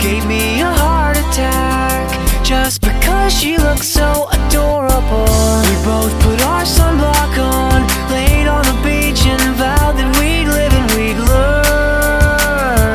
gave me a heart attack just because she looks so adorable. We both